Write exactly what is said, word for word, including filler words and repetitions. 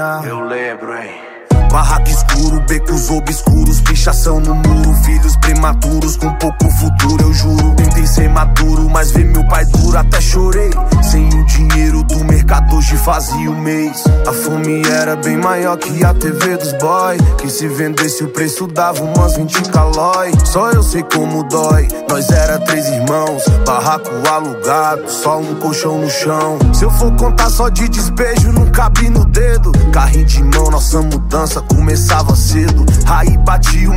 dia. Eu lembro, hein. Barraco escuro, becos obscuros, pichação no muro, filhos prematuros com pouco futuro, eu juro. Tentei ser maduro, mas ver meu pai duro, até chorei. Sem o dinheiro do mercado hoje fazia o mês. A fome era bem maior que a T V dos boy, que se vendesse o preço dava umas vinte calói. Só eu sei como dói, nós era três irmãos, barraco alugado, só um colchão no chão. Se eu for contar só de despejo, não cabe no dedo. Carrinho de mão, nossa mudança começava cedo. Aí bati